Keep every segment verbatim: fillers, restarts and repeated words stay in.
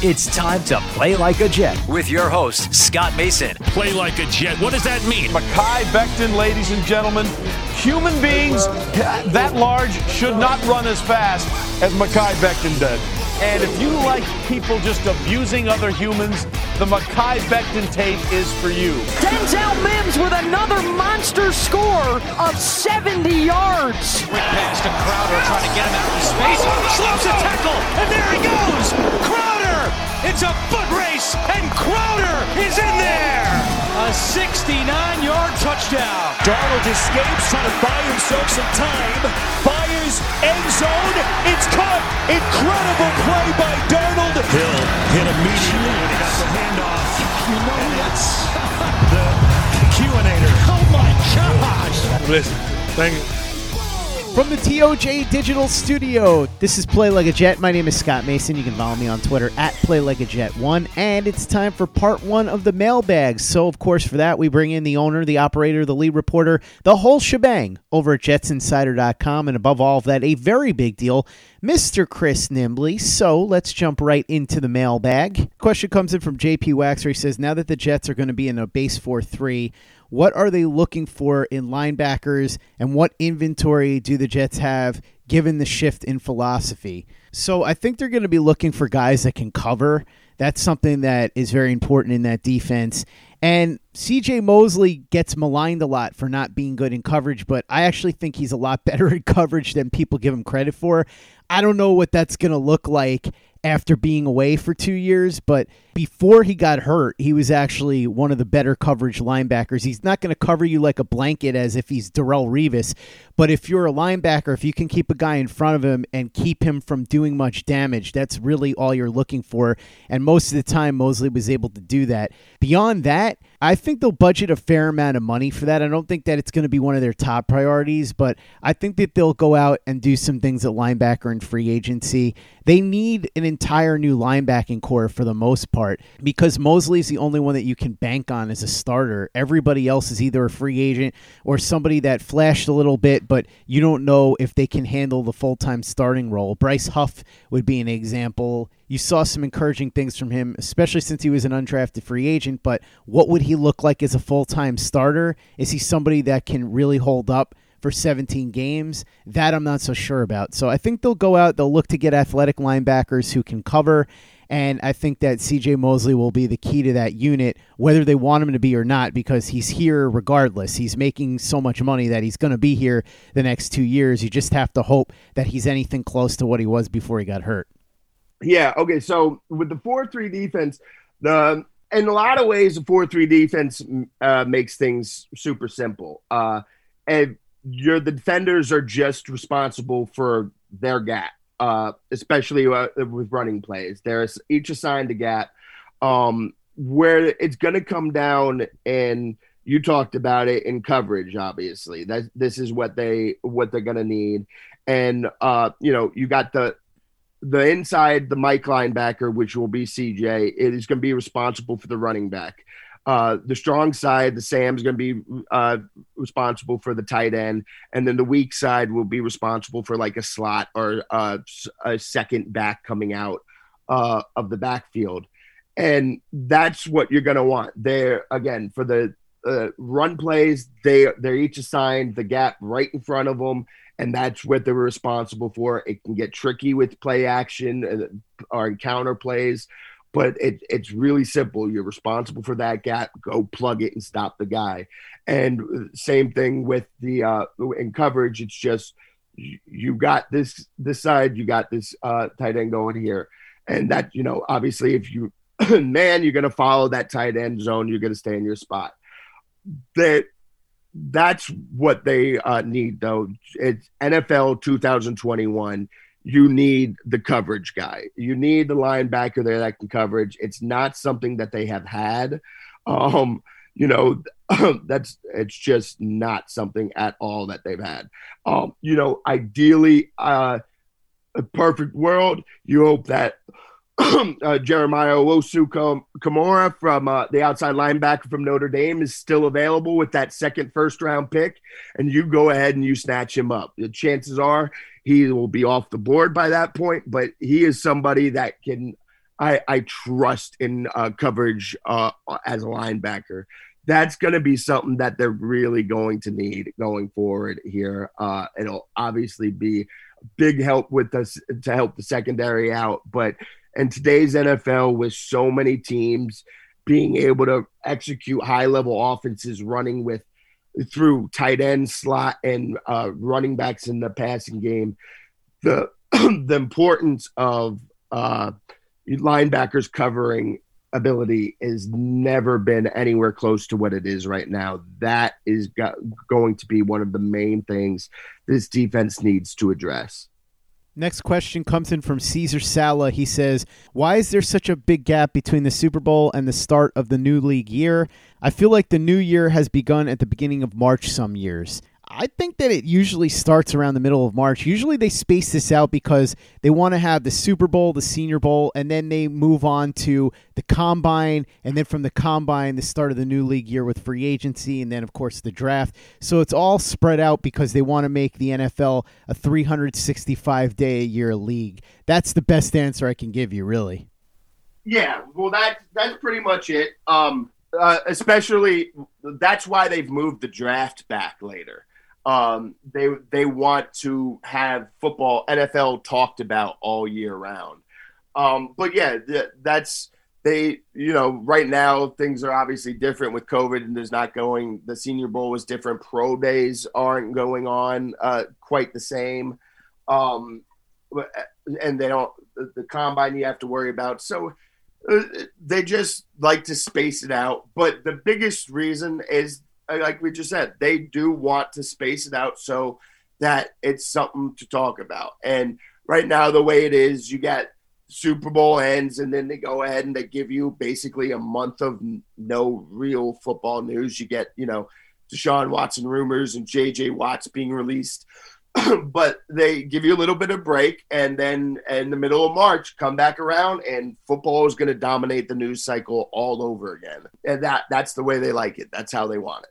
It's time to Play Like a Jet with your host, Scott Mason. Play like a Jet. What does that mean? Mekhi Becton, ladies and gentlemen. Human beings that large should not run as fast as Mekhi Becton did. And if you like people just abusing other humans, the Mekhi Becton tape is for you. Denzel Mims with another monster score of seventy yards. Quick pass to Crowder, trying to get him out of space. Slows a tackle, and there he goes. Crowder! It's a foot race, and Crowder is in there. A sixty-nine-yard touchdown. Darnold escapes, trying to buy himself some time. Fires, end zone, it's caught. Incredible play by Darnold. Hill hit immediately when he got the handoff. You know and that's the Q-inator. Oh my gosh. Listen, thank you. From the T O J Digital Studio, this is Play Like a Jet. My name is Scott Mason. You can follow me on Twitter at Play Like a Jet one, and it's time for part one of the mailbag. So, of course, for that, we bring in the owner, the operator, the lead reporter, the whole shebang over at Jets Insider dot com, and above all of that, a very big deal, Mister Chris Nimbley. So let's jump right into the mailbag. Question comes in from J P Waxer. He says, now that the Jets are going to be in a base four three, what are they looking for in linebackers, and what inventory do the Jets have given the shift in philosophy? So I think they're going to be looking for guys that can cover. That's something that is very important in that defense. And C J Mosley gets maligned a lot for not being good in coverage, but I actually think he's a lot better in coverage than people give him credit for. I don't know what that's going to look like after being away for two years, but before he got hurt, he was actually one of the better coverage linebackers. He's not going to cover you like a blanket as if he's Darrelle Revis, but if you're a linebacker, if you can keep a guy in front of him and keep him from doing much damage, that's really all you're looking for, and most of the time, Mosley was able to do that. Beyond that, I think they'll budget a fair amount of money for that. I don't think that it's going to be one of their top priorities, but I think that they'll go out and do some things at linebacker and free agency. They need an entire new linebacking core for the most part because Mosley's the only one that you can bank on as a starter. Everybody else is either a free agent or somebody that flashed a little bit, but you don't know if they can handle the full-time starting role. Bryce Huff would be an example. You saw some encouraging things from him, especially since he was an undrafted free agent, but what would he look like as a full-time starter? Is he somebody that can really hold up for seventeen games? That I'm not so sure about. So I think they'll go out, they'll look to get athletic linebackers who can cover, and I think that C J Mosley will be the key to that unit, whether they want him to be or not, because he's here regardless. He's making so much money that he's going to be here the next two years. You just have to hope that he's anything close to what he was before he got hurt. Yeah, okay, so with the four three defense, the in a lot of ways, the four three defense uh, makes things super simple. Uh, and your the defenders are just responsible for their gap, uh, especially uh, with running plays. They're each assigned a gap um, where it's going to come down, and you talked about it in coverage. Obviously, that this is what they what they're going to need, and uh, you know you got the. The inside, the Mike linebacker, which will be C J, it is going to be responsible for the running back. Uh, the strong side, the Sam's going to be uh, responsible for the tight end. And then the weak side will be responsible for like a slot or uh, a second back coming out uh, of the backfield. And that's what you're going to want. They're, again, for the uh, run plays, they, they're each assigned the gap right in front of them. And that's what they're responsible for. It can get tricky with play action or counter plays, but it, it's really simple. You're responsible for that gap. Go plug it and stop the guy. And same thing with the uh, in coverage. It's just you got this this side, you got this uh, tight end going here, and that you know obviously if you man you're going to follow that tight end zone, you're going to stay in your spot. That. That's what they uh, need, though. It's N F L two thousand twenty-one. You need the coverage guy. You need the linebacker there that can coverage. It's not something that they have had. Um, you know, that's it's just not something at all that they've had. Um, you know, ideally, uh, a perfect world, you hope that uh, Jeremiah Owusu-Koramoah from uh, the outside linebacker from Notre Dame is still available with that second first-round pick, and you go ahead and you snatch him up. The chances are he will be off the board by that point, but he is somebody that can I, I trust in uh, coverage uh, as a linebacker. That's going to be something that they're really going to need going forward here. Uh, it'll obviously be a big help with us to help the secondary out. But in today's N F L, with so many teams being able to execute high-level offenses running with through tight end, slot, and uh, running backs in the passing game, the the importance of uh, linebackers covering ability has never been anywhere close to what it is right now. That is go- going to be one of the main things this defense needs to address. Next question comes in from Caesar Sala. He says, why is there such a big gap between the Super Bowl and the start of the new league year? I feel like the new year has begun at the beginning of March some years. I think that it usually starts around the middle of March. Usually they space this out because they want to have the Super Bowl, the Senior Bowl, and then they move on to the Combine, and then from the Combine, the start of the new league year with free agency, and then, of course, the draft. So it's all spread out because they want to make the N F L a three hundred sixty-five day a year league. That's the best answer I can give you, really. Yeah, well, that, that's pretty much it. Um, uh, especially, that's why they've moved the draft back later. Um, they they want to have football, N F L talked about all year round. Um, but yeah, th- that's they. You know, right now things are obviously different with COVID, and there's not going. The Senior Bowl was different. Pro days aren't going on uh, quite the same, um, and they don't. The, the combine you have to worry about. So uh, they just like to space it out. But the biggest reason is, like we just said, they do want to space it out so that it's something to talk about. And right now, the way it is, you got Super Bowl ends, and then they go ahead and they give you basically a month of no real football news. You get, you know, Deshaun Watson rumors and J J Watts being released. But they give you a little bit of break, and then in the middle of March, come back around, and football is going to dominate the news cycle all over again. And that that's the way they like it. That's how they want it.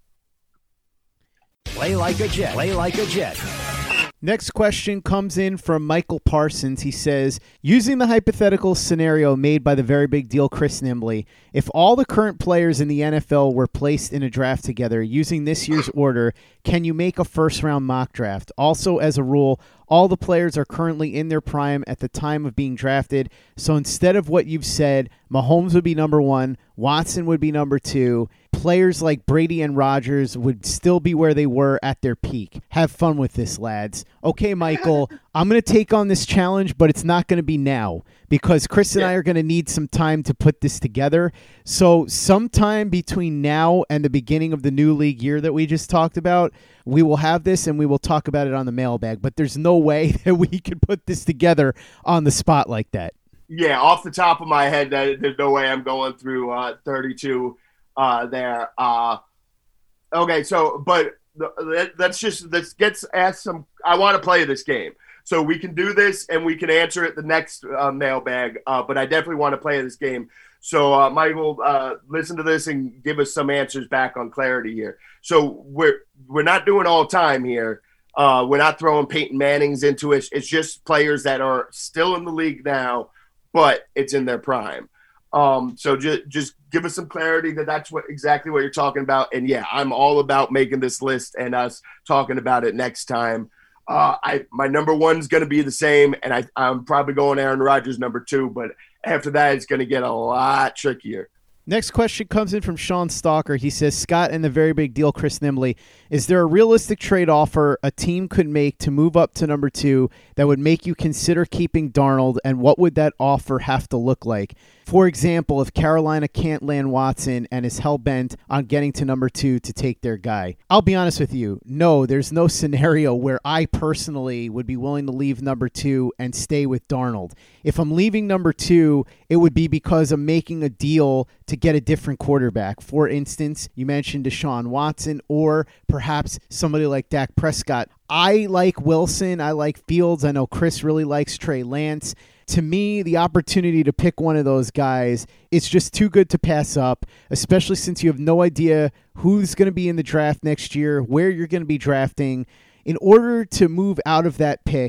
Play like a Jet. Play like a Jet. Next question comes in from Michael Parsons. He says, using the hypothetical scenario made by the very big deal Chris Nimbley, if all the current players in the N F L were placed in a draft together using this year's order, can you make a first-round mock draft? Also, as a rule, all the players are currently in their prime at the time of being drafted. So instead of what you've said, Mahomes would be number one, Watson would be number two, players like Brady and Rodgers would still be where they were at their peak. Have fun with this, lads. Okay, Michael, I'm going to take on this challenge, but it's not going to be now because Chris and I are going to need some time to put this together. So sometime between now and the beginning of the new league year that we just talked about, we will have this and we will talk about it on the mailbag. But there's no way that we could put this together on the spot like that. Yeah, off the top of my head, there's no way I'm going through uh, thirty-two uh, there. Uh, okay, so, but let's just, let's get ask some, I want to play this game. So we can do this and we can answer it the next uh, mailbag, uh, but I definitely want to play this game. So, uh, Michael, uh, listen to this and give us some answers back on clarity here. So we're we're not doing all time here. Uh, we're not throwing Peyton Mannings into it. It's just players that are still in the league now, but it's in their prime. Um, so just just give us some clarity that that's what exactly what you're talking about. And yeah, I'm all about making this list and us talking about it next time. Uh, I my number one's going to be the same, and I, I'm probably going Aaron Rodgers number two, but after that, it's going to get a lot trickier. Next question comes in from Sean Stalker. He says, Scott and the very big deal Chris Nimbley, is there a realistic trade offer a team could make to move up to number two that would make you consider keeping Darnold, and what would that offer have to look like? For example, if Carolina can't land Watson and is hell-bent on getting to number two to take their guy. I'll be honest with you. No, there's no scenario where I personally would be willing to leave number two and stay with Darnold. If I'm leaving number two, it would be because I'm making a deal to get a different quarterback. For instance, you mentioned Deshaun Watson or perhaps somebody like Dak Prescott. I like Wilson. I like Fields. I know Chris really likes Trey Lance. To me, the opportunity to pick one of those guys, it's just too good to pass up, especially since you have no idea who's going to be in the draft next year, where you're going to be drafting. In order to move out of that pick,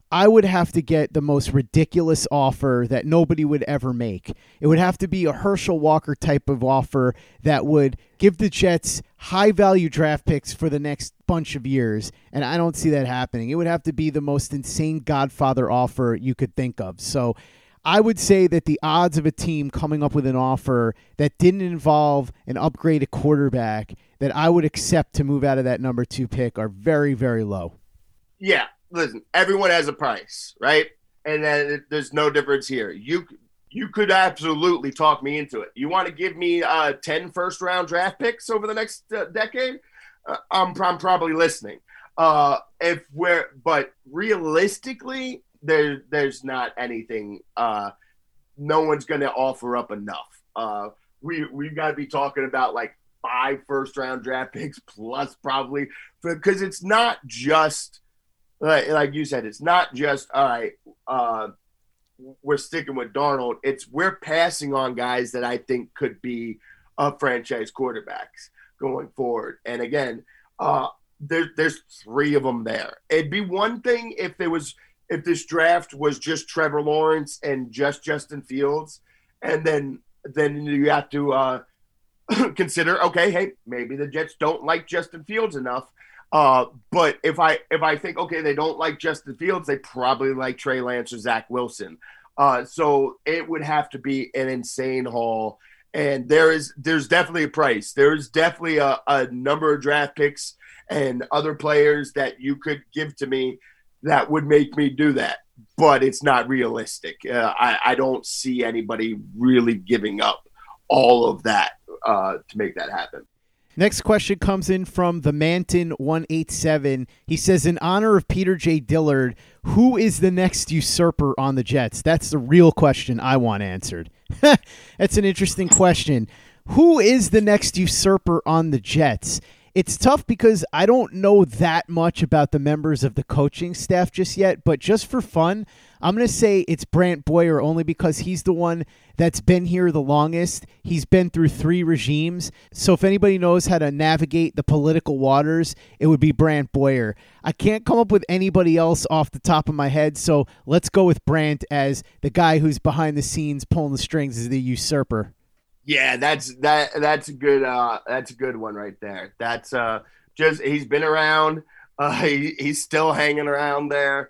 I would have to get the most ridiculous offer that nobody would ever make. It would have to be a Herschel Walker type of offer that would give the Jets high-value draft picks for the next bunch of years, and I don't see that happening. It would have to be the most insane Godfather offer you could think of. So I would say that the odds of a team coming up with an offer that didn't involve an upgraded quarterback that I would accept to move out of that number two pick are very, very low. Yeah. Listen, everyone has a price, right? And then there's no difference here. You you could absolutely talk me into it. You want to give me uh, ten first-round draft picks over the next uh, decade? Uh, I'm, I'm probably listening. Uh, if we're, but realistically, there there's not anything. Uh, no one's going to offer up enough. Uh, we we've got to be talking about like five first-round draft picks plus probably, because it's not just. Like, like you said, it's not just, all right, uh, we're sticking with Darnold. It's we're passing on guys that I think could be uh, franchise quarterbacks going forward. And again, uh, there, there's three of them there. It'd be one thing if it was if this draft was just Trevor Lawrence and just Justin Fields, and then then you have to uh, consider, okay, hey, maybe the Jets don't like Justin Fields enough. Uh, but if I if I think, okay, they don't like Justin Fields, they probably like Trey Lance or Zach Wilson. Uh, so it would have to be an insane haul. And there is there's definitely a price. There's definitely a, a number of draft picks and other players that you could give to me that would make me do that. But it's not realistic. Uh, I, I don't see anybody really giving up all of that uh, to make that happen. Next question comes in from the Manton one eighty-seven. He says, in honor of Peter J. Dillard, who is the next usurper on the Jets? That's the real question I want answered. That's an interesting question. Who is the next usurper on the Jets? It's tough because I don't know that much about the members of the coaching staff just yet, but just for fun, I'm going to say it's Brant Boyer only because he's the one that's been here the longest. He's been through three regimes. So if anybody knows how to navigate the political waters, it would be Brant Boyer. I can't come up with anybody else off the top of my head, so let's go with Brant as the guy who's behind the scenes pulling the strings as the usurper. Yeah, that's that. That's a good. Uh, that's a good one right there. That's uh, just he's been around. Uh, he, he's still hanging around there.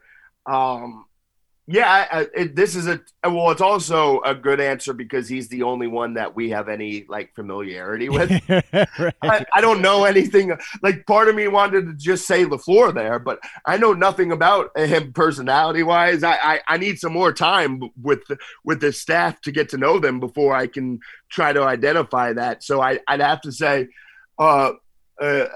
Um, yeah, I, it, this is a well. It's also a good answer because he's the only one that we have any like familiarity with. Right. I, I don't know anything. Like part of me wanted to just say LaFleur there, but I know nothing about him personality wise. I, I, I need some more time with with the staff to get to know them before I can try to identify that. So I, I'd have to say, uh, uh,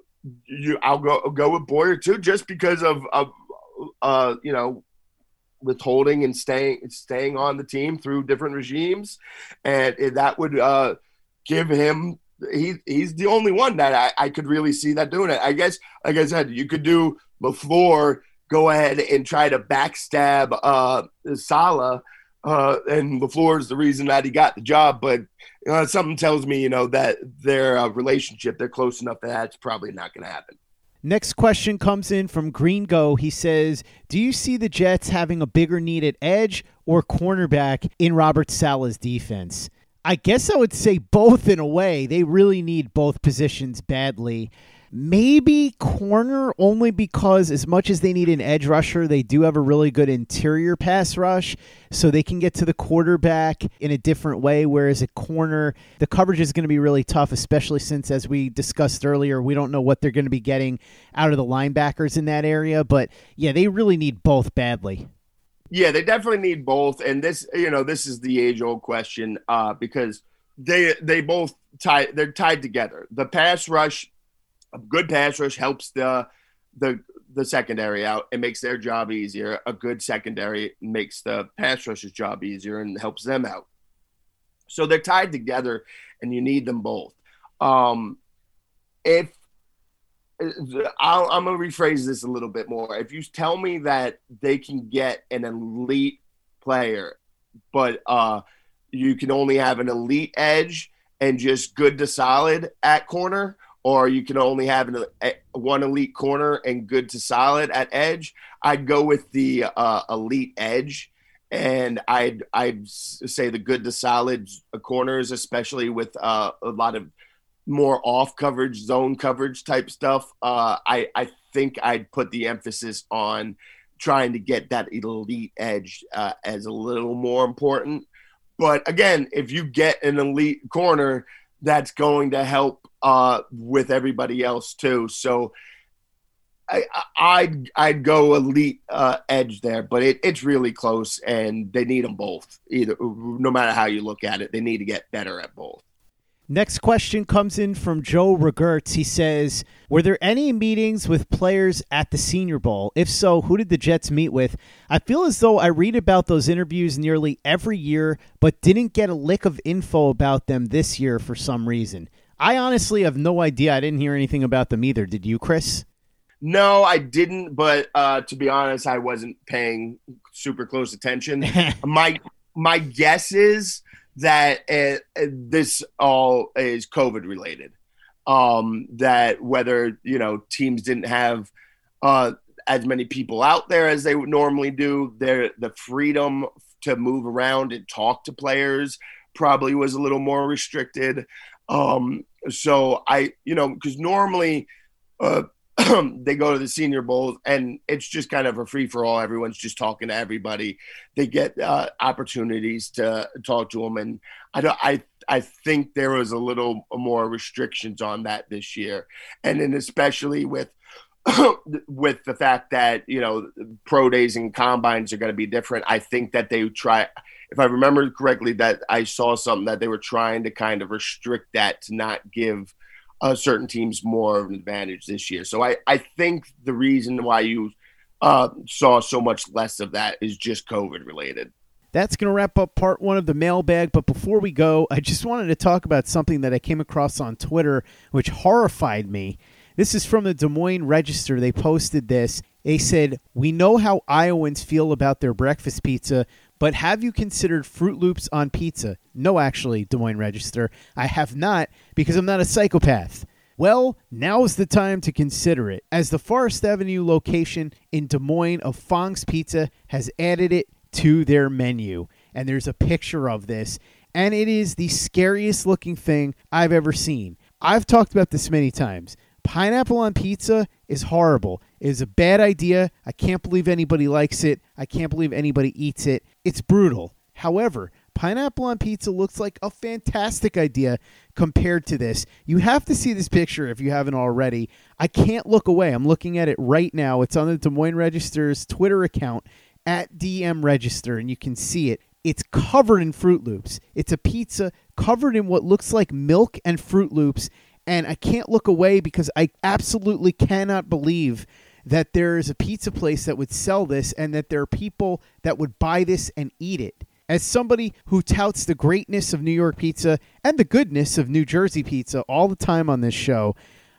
you, I'll go I'll go with Boyer too, just because of of uh, you know. withholding and staying staying on the team through different regimes, and that would uh, give him he he's the only one that I, I could really see that doing it. I guess, like I said, you could do LaFleur, go ahead and try to backstab uh, Saleh, uh, and LaFleur is the reason that he got the job. But you know, something tells me, you know, that their uh, relationship, they're close enough that that's probably not going to happen. Next question comes in from Green-Go. He says, do you see the Jets having a bigger need at edge or cornerback in Robert Saleh's defense? I guess I would say both in a way. They really need both positions badly. Maybe corner only because as much as they need an edge rusher, they do have a really good interior pass rush, so they can get to the quarterback in a different way, whereas at corner, the coverage is going to be really tough, especially since, as we discussed earlier, we don't know what they're going to be getting out of the linebackers in that area. But, yeah, they really need both badly. Yeah, they definitely need both, and this, you know, this is the age-old question uh, because they they both tie they're tied together. The pass rush. A good pass rush helps the the the secondary out. It makes their job easier. A good secondary makes the pass rush's job easier and helps them out. So they're tied together, and you need them both. Um, if I'll, I'm going to rephrase this a little bit more. If you tell me that they can get an elite player, but uh, you can only have an elite edge and just good to solid at corner, or you can only have an, a, one elite corner and good to solid at edge, I'd go with the uh, elite edge. And I'd I'd say the good to solid corners, especially with uh, a lot of more off coverage, zone coverage type stuff. Uh, I I think I'd put the emphasis on trying to get that elite edge uh, as a little more important. But again, if you get an elite corner, that's going to help uh, with everybody else too. So I, I'd I'd go elite uh, edge there, but it, it's really close, and they need them both. Either, no matter how you look at it, they need to get better at both. Next question comes in from Joe Regertz. He says, were there any meetings with players at the Senior Bowl? If so, who did the Jets meet with? I feel as though I read about those interviews nearly every year, but didn't get a lick of info about them this year for some reason. I honestly have no idea. I didn't hear anything about them either. Did you, Chris? No, I didn't, but uh, to be honest, I wasn't paying super close attention. my my guess is that uh, this all is COVID related. Um, that whether, you know, teams didn't have uh, as many people out there as they would normally do, their the freedom to move around and talk to players probably was a little more restricted. Um, so I, you know, because normally uh, they go to the Senior Bowl and it's just kind of a free for all. Everyone's just talking to everybody. They get uh, opportunities to talk to them, and I don't, I I think there was a little more restrictions on that this year, and then especially with with the fact that, you know, pro days and combines are going to be different. I think that they try, if I remember correctly, that I saw something that they were trying to kind of restrict that to not give uh, certain teams more of an advantage this year. So I, I think the reason why you uh, saw so much less of that is just COVID related. That's going to wrap up part one of the mailbag. But before we go, I just wanted to talk about something that I came across on Twitter, which horrified me. This is from the Des Moines Register. They posted this. They said, we know how Iowans feel about their breakfast pizza, but have you considered Fruit Loops on pizza? No, actually, Des Moines Register. I have not, because I'm not a psychopath. Well, now's the time to consider it, as the Forest Avenue location in Des Moines of Fong's Pizza has added it to their menu. And there's a picture of this, and it is the scariest looking thing I've ever seen. I've talked about this many times. Pineapple on pizza is horrible. It is a bad idea. I can't believe anybody likes it. I can't believe anybody eats it. It's brutal. However, pineapple on pizza looks like a fantastic idea compared to this. You have to see this picture if you haven't already. I can't look away. I'm looking at it right now. It's on the Des Moines Register's Twitter account at D M Register, and you can see it. It's covered in Fruit Loops. It's a pizza covered in what looks like milk and Fruit Loops. And I can't look away because I absolutely cannot believe that there is a pizza place that would sell this and that there are people that would buy this and eat it. As somebody who touts the greatness of New York pizza and the goodness of New Jersey pizza all the time on this show,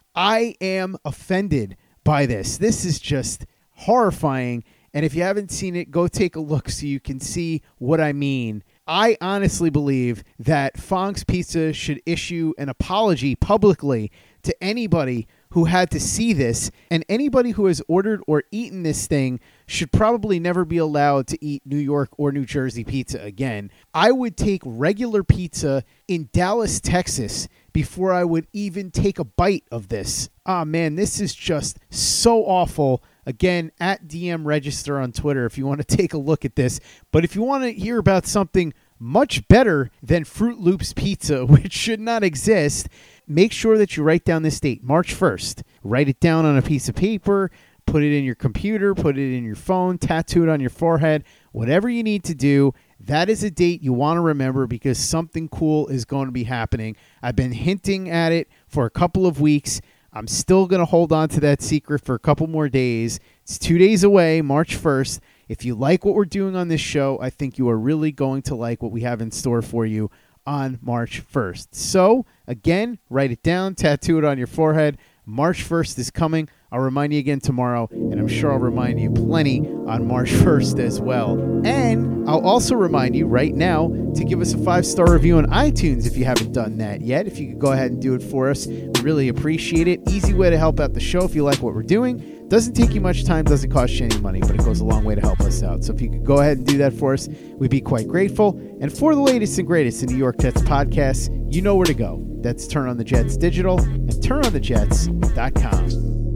I am offended by this. This is just horrifying. And if you haven't seen it, go take a look so you can see what I mean. I honestly believe that Fong's Pizza should issue an apology publicly to anybody who had to see this, and anybody who has ordered or eaten this thing should probably never be allowed to eat New York or New Jersey pizza again. I would take regular pizza in Dallas, Texas, before I would even take a bite of this. Ah, man, this is just so awful. Again, at D M Register on Twitter if you want to take a look at this. But if you want to hear about something much better than Fruit Loops pizza, which should not exist, make sure that you write down this date, March first. Write it down on a piece of paper, put it in your computer, put it in your phone, tattoo it on your forehead, whatever you need to do. That is a date you want to remember because something cool is going to be happening. I've been hinting at it for a couple of weeks. I'm still going to hold on to that secret for a couple more days. It's two days away, March first. If you like what we're doing on this show, I think you are really going to like what we have in store for you on March first. So, again, write it down, tattoo it on your forehead. March first is coming. I'll remind you again tomorrow, and I'm sure I'll remind you plenty on March first as well. And I'll also remind you right now to give us a five-star review on iTunes if you haven't done that yet. If you could go ahead and do it for us, we really appreciate it. Easy way to help out the show if you like what we're doing. Doesn't take you much time, doesn't cost you any money, but it goes a long way to help us out. So if you could go ahead and do that for us, we'd be quite grateful. And for the latest and greatest in New York Jets podcasts, you know where to go. That's Turn On The Jets Digital and turn on the jets dot com.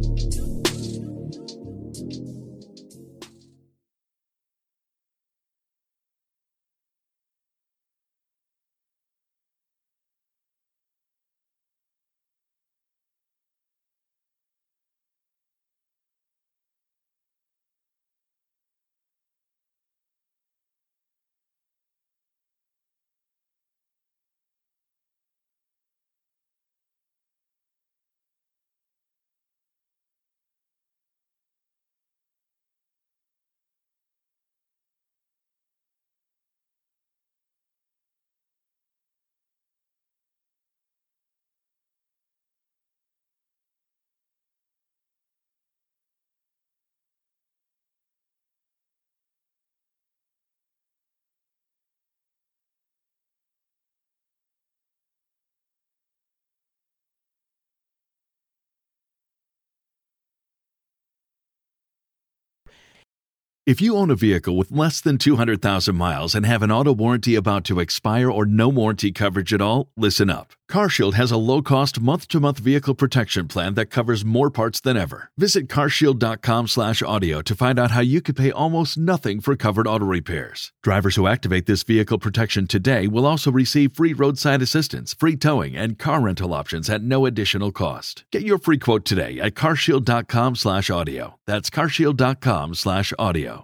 If you own a vehicle with less than two hundred thousand miles and have an auto warranty about to expire or no warranty coverage at all, listen up. CarShield has a low-cost month-to-month vehicle protection plan that covers more parts than ever. Visit carshield.com slash audio to find out how you could pay almost nothing for covered auto repairs. Drivers who activate this vehicle protection today will also receive free roadside assistance, free towing, and car rental options at no additional cost. Get your free quote today at carshield.com slash audio. That's carshield.com slash audio.